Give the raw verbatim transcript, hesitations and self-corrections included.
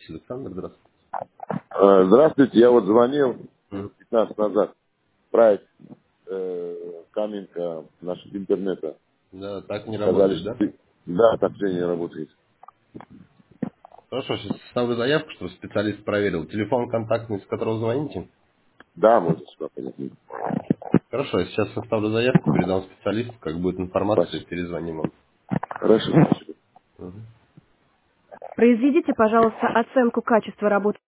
Александр, здравствуйте. Э, Здравствуйте, я вот звонил Мгм. пятнадцать назад. Проект э, Каменка нашего интернета. Да, так не Сказали, работает, что да? ты... Да, так же не работает. Хорошо, сейчас ставлю заявку, чтобы специалист проверил. Телефон контактный, с которого звоните? Да, можно сюда понять. Хорошо, я сейчас составлю заявку, передам специалисту, как будет информация, Спасибо. перезвоним вам. Хорошо, спасибо. Мгм. Произведите, пожалуйста, оценку качества работы